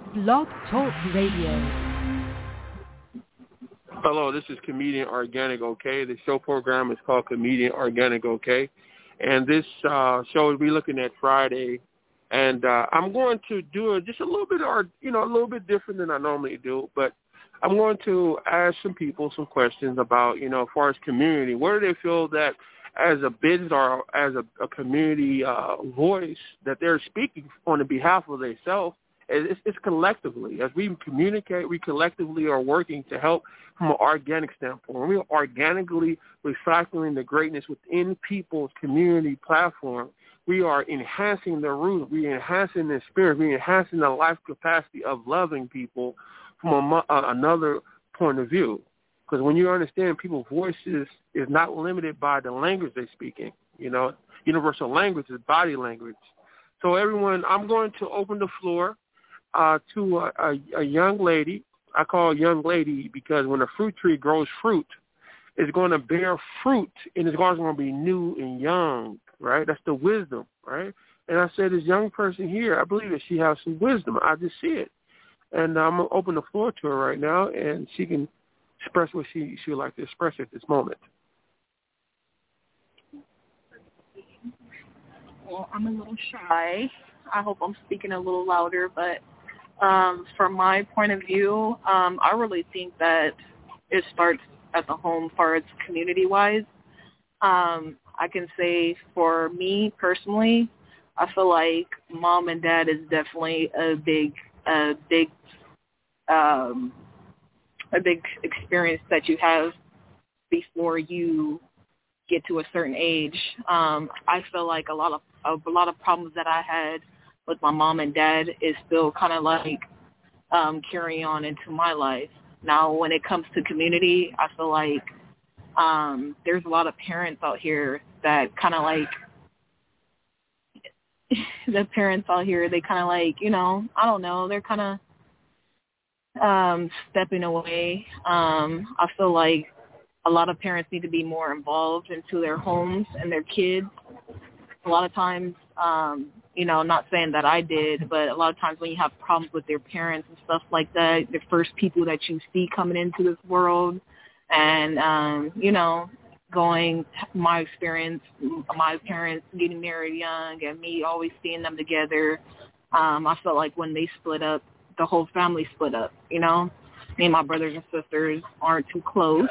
Blog Talk Radio. Hello, this is Comedian Organic OK. The show program is called Comedian Organic OK. And this show will be looking at Friday. And I'm going to do it just a little bit, a little bit different than I normally do. But I'm going to ask some people some questions about, as far as community, where do they feel that as a business or as a community voice that they're speaking on the behalf of themselves. It's collectively. As we communicate, we collectively are working to help from an organic standpoint. We are organically recycling the greatness within people's community platform. We are enhancing the root. We are enhancing the spirit. We are enhancing the life capacity of loving people from another point of view. Because when you understand people's voices is not limited by the language they're speaking. Universal language is body language. So everyone, I'm going to open the floor to a young lady. I call a young lady because when a fruit tree grows fruit, it's going to bear fruit, and it's always going to be new and young, right? That's the wisdom, right? And I said, this young person here, I believe that she has some wisdom. I just see it. And I'm going to open the floor to her right now, and she can express what she would like to express at this moment. Well, I'm a little shy. I hope I'm speaking a little louder, but from my point of view, I really think that it starts at the home as far as community-wise. I can say for me personally, I feel like mom and dad is definitely a big experience that you have before you get to a certain age. I feel like a lot of problems that I had with my mom and dad is still kind of like carrying on into my life. Now, when it comes to community, I feel like there's a lot of parents out here that kind of like, the parents out here, they kind of like, I don't know, they're kind of stepping away. I feel like a lot of parents need to be more involved into their homes and their kids. A lot of times, not saying that I did, but a lot of times when you have problems with your parents and stuff like that, the first people that you see coming into this world and, my experience, my parents getting married young and me always seeing them together, I felt like when they split up, the whole family split up, Me and my brothers and sisters aren't too close.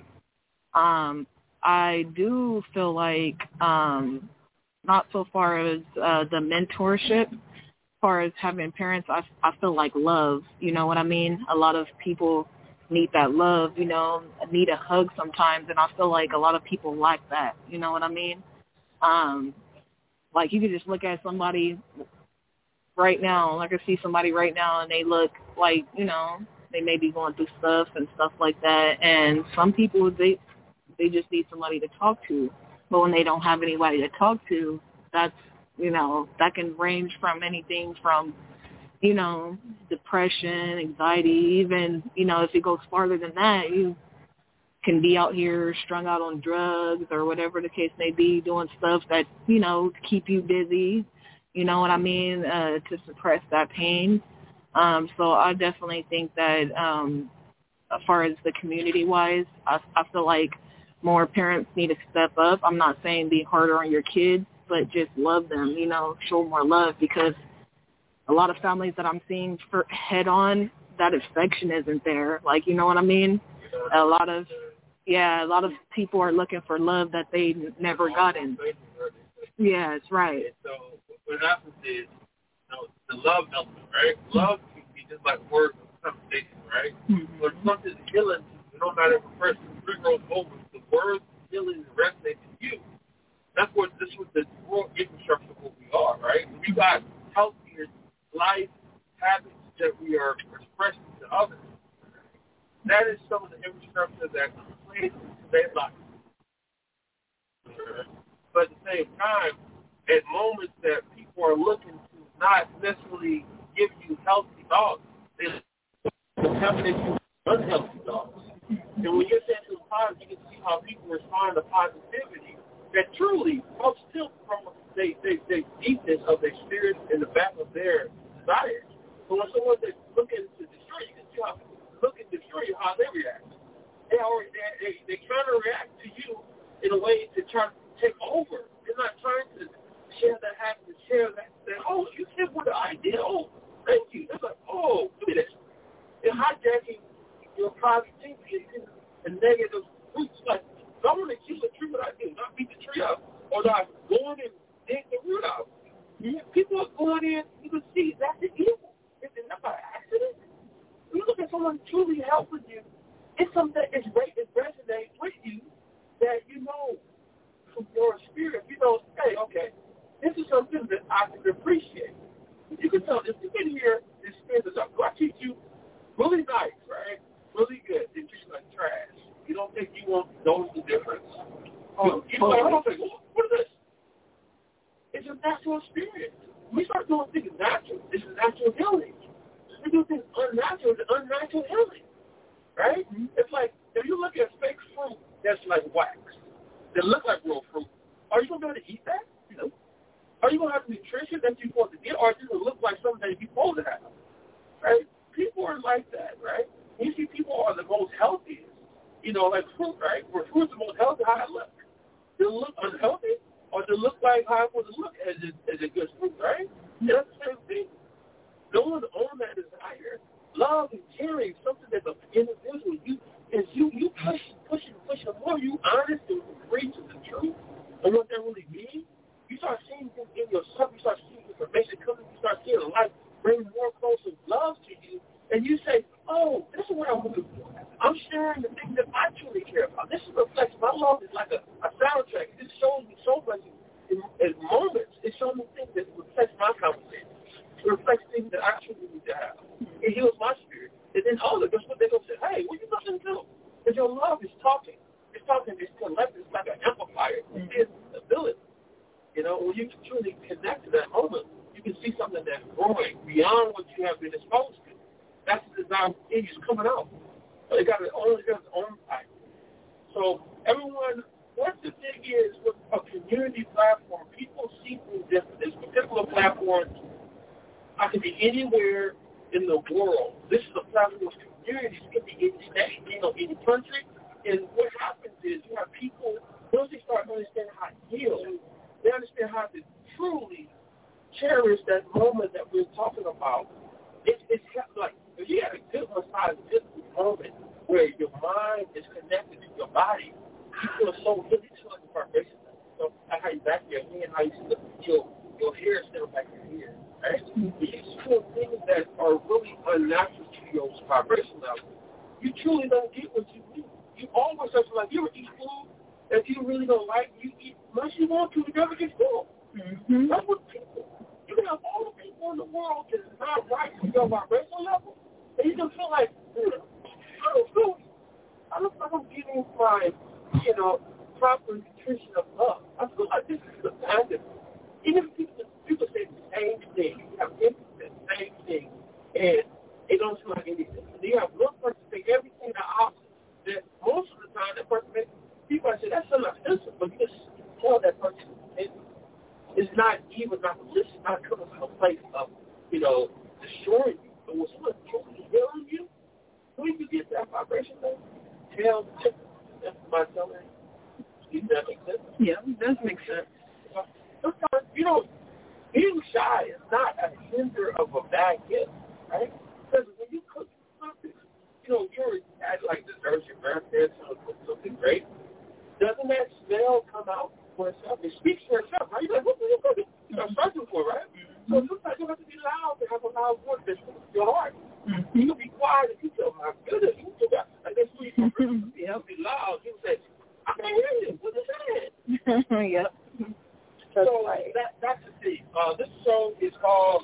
I do feel like not so far as the mentorship, as far as having parents, I feel like love, you know what I mean? A lot of people need that love, need a hug sometimes, and I feel like a lot of people lack that, you know what I mean? Like you could just look at somebody right now, I can see somebody right now and they look like, they may be going through stuff and stuff like that, and some people, they just need somebody to talk to. But when they don't have anybody to talk to, that's, that can range from anything from, depression, anxiety, even, if it goes farther than that, you can be out here strung out on drugs or whatever the case may be, doing stuff that, to keep you busy, you know what I mean, to suppress that pain. So I definitely think that as far as the community-wise, I feel like more parents need to step up. I'm not saying be harder on your kids, but just love them, show more love, because a lot of families that I'm seeing head on, that affection isn't there. Like, you know what I mean? A lot of people are looking for love that they never gotten. Yeah, it's right. So what happens is, the love element, right? Love can be just like words of conversation, right? Mm-hmm. But something's healing, no matter if a person 3 grows over, the words healing resonate in you. That's what this was the core infrastructure of what we are, right? We got healthier life habits that we are expressing to others. That is some of the infrastructure that plays into their life. But at the same time, at moments that people are looking to not necessarily give you healthy thoughts, they're coming into unhealthy thoughts. And when you're saying to the positive, you can see how people respond to positivity that truly comes still from the deepness of their spirit in the back of their desires. So when someone that's looking to destroy you, can see how people look and destroy you, how they react. They counter-react to you in a way to try to take over. They're not trying to share that happiness, share that oh, you came with the idea. Oh, thank you. It's like, oh, look at this. They're hijacking your positive thinking and negative roots. Like, I want to kill the tree what I do, not beat the tree up, or not going and dig the root out. People are going in, you can see that's the evil. It's not by accident. When you look at someone truly helping you, it's something that it resonates with you that you know from your spirit. You know, hey, okay, this is something that I can appreciate. You can tell if you can hear this spirit is up. I teach you really nice, right? Really good. It's just like trash. You don't think you won't notice the difference. I don't think, what is this? It's a natural experience. We start doing things natural. This is natural healing. We do things unnatural. It's unnatural healing, right? It's like if you look at fake fruit that's like wax, that look like real fruit, are you going to be able to eat that? No. Are you going to have the nutrition that you're supposed to get, or is it going to look like something that you're supposed to have? Right? People are like that, right? You see people are the most healthiest. You know, like fruit, right? Where fruit's the most healthy, how it look. Does it look unhealthy, or does it look like how it was to look as a good fruit, right? And that's the same thing. No one owns that desire. Love and caring, something that the individual, you push. The more you honest and free to the truth and what that really means, you start seeing things in yourself. You start seeing information coming. You start seeing life bring more closer love to you, and you say, "Oh, this is what I'm looking for. I'm sharing the things that I truly care about. This reflects my love. Is like a soundtrack. It shows me so much in moments. It shows me things that reflects my conversation. It reflects things that I truly need to have. It heals my spirit. And then guess what? They're going to say, hey, what you listening to? Because your love is talking. It's talking. It's collective. It's like an amplifier. It's ability. You know, when you truly connect to that moment, you can see something that's growing beyond what you have been exposed to. That's the design is coming out. But it got its own type. So everyone, what the thing is with a community platform, people see things different. This particular platform, I can be anywhere in the world. This is a platform of communities. It can be any state, any country. And what happens is you have people, once they start understanding how to heal, they understand how to truly cherish that moment that we're talking about. It's like, if you had a good massage, good moment where your mind is connected to your body, you feel so good. It's like a vibration. So that's how you back your hand, how you see your hair stand back your hair. Right? You feel things that are really unnatural to your vibration level. You truly don't get what you need. You always have to, like, you ever eat food that you really don't like, you eat much you want to, you never get full. Mm-hmm. That's what people, you can have all the people in the world that is not right to your vibration level, and you can feel like, I don't feel like I'm getting my, proper nutrition of love. I feel like this is abandonment. Even people say the same thing. You have the same thing, and it don't feel like anything. So you have one person say everything the opposite. That most of the time, that person makes, people say, that's so offensive, but you just tell that person it's not even not malicious, not coming from a place of, destroying you. But when someone's truly healing you, when you get that vibration, tell that's my telling. Does that make sense? Yeah, it does make sense. Sometimes, being shy is not a hinder of a bad gift, right? Because when you cook something, you're at like desserts, your grandparents cook something great. Doesn't that smell come out for itself? It speaks for itself, right? You're like, what are you cooking? You know, searching for, right? Mm-hmm. So sometimes you have to be loud to have a loud voice that's from your heart. Mm-hmm. You can be quiet if you tell my goodness, you do that. Like that's what you can be loud. You say, I can't hear you. What is that? Yep. So that's the thing. This show is called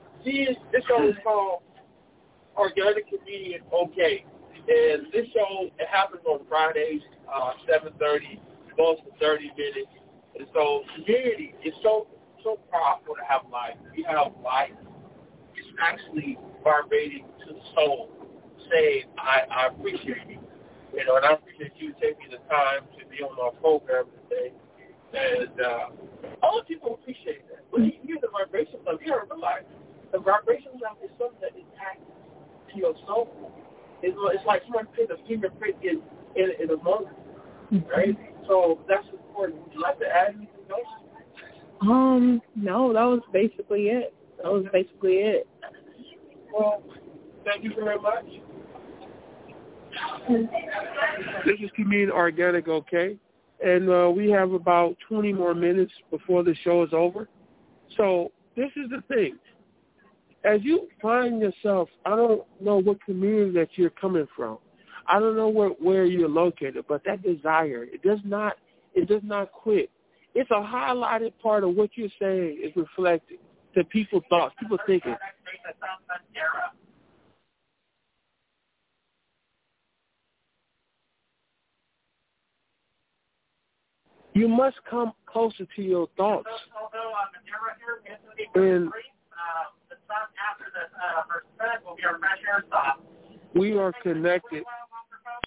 Organic Comedian OK. And this show, it happens on Fridays, 7:30, goes for 30 minutes. And so community is so powerful to have life. We have life. It's actually vibrating to the soul, saying, I appreciate you. And I appreciate you taking the time to be on our program today. And all people appreciate that. When you hear the vibration of you gotta realize The vibration sound is something that is taxed to your soul. It's like someone put a fingerprint in a moment, right? So that's important. Would you like to add anything else? No, that was basically it. Well, thank you very much. This is Comedian Organic, okay? And we have about 20 more minutes before the show is over. So this is the thing. As you find yourself, I don't know what community that you're coming from. I don't know where you're located, but that desire, it does not quit. It's a highlighted part of what you're saying is reflected to people's thoughts, people thinking. You must come closer to your thoughts. And we are connected